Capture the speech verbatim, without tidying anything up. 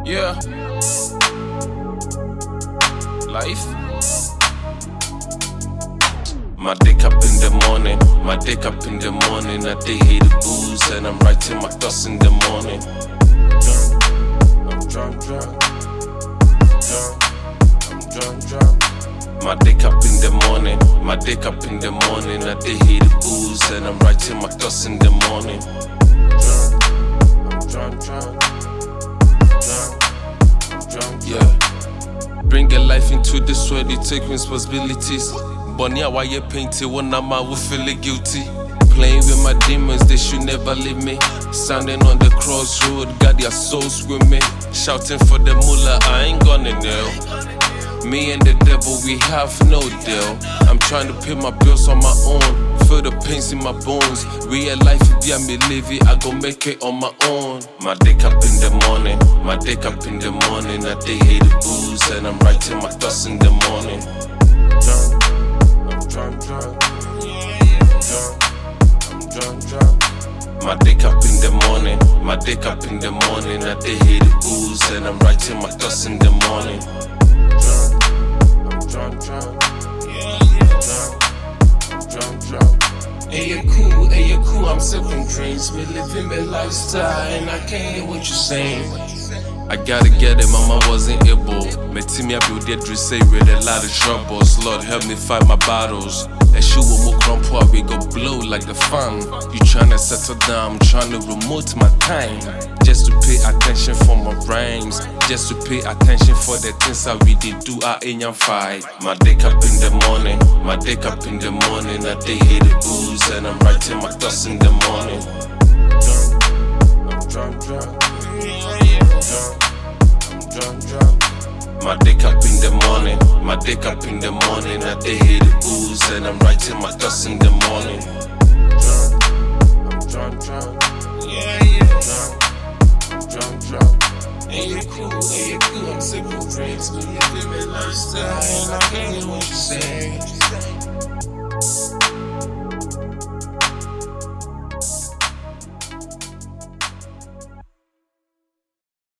Yeah. Life. My dick up in the morning, my dick up in the morning. I dey hate the booze and I'm writing my thoughts in the morning. I'm drunk, drunk, drunk. I'm drunk, drunk. My dick up in the morning, my dick up in the morning. I dey hate the booze and I'm writing my thoughts in the morning. I'm drunk, drunk, drunk. I'm drunk, yeah. Bring a life into this world, you take responsibilities. Bonnie, why you painted when I'm out, will feel guilty. Playing with my demons, they should never leave me. Standing on the crossroad, got their souls with me. Shouting for the mullah, I ain't gonna kneel. Me and the devil, we have no deal. I'm trying to pay my bills on my own. Feel the pains in my bones. Real life, if you me live it, I gon' make it on my own. My dick up in the morning, my dick up in the morning. I dey hate the booze and I'm writing my thoughts in the morning. Drunk, drunk, drunk, I'm drunk, drunk. My dick up in the morning, my dick up in the morning. I dey hate the booze and I'm writing my thoughts in the morning. Drunk, I'm drunk, drunk, drunk, I'm drunk, drunk. Hey, you cool, hey, you cool, I'm sipping drinks. We living my lifestyle and I can't hear what you're saying. I gotta get it, mama wasn't able. Me team me up with the dress, say with a lot of troubles. Lord help me fight my battles. And shoe will more crumple, we go blow like a fan. You tryna settle down, I'm tryna remote my time. Just to pay attention for my rhymes. Just to pay attention for the things that we did do our in your fight. My dick up in the morning, my dick up in the morning. I dey hate the booze and I'm writing my thoughts in the morning. I'm drunk, drunk, drunk. I'm drunk, drunk. My dick up in the morning, my dick up in the morning. I dey hate the booze and I'm writing my thoughts in the morning. Drunk, I'm drunk, drunk. Yeah, yeah. Drunk, I'm drunk, drunk. Ain't you cool, ain't you cool, I'm sipping drinks. But you live a lifestyle and I can't hear what you're saying.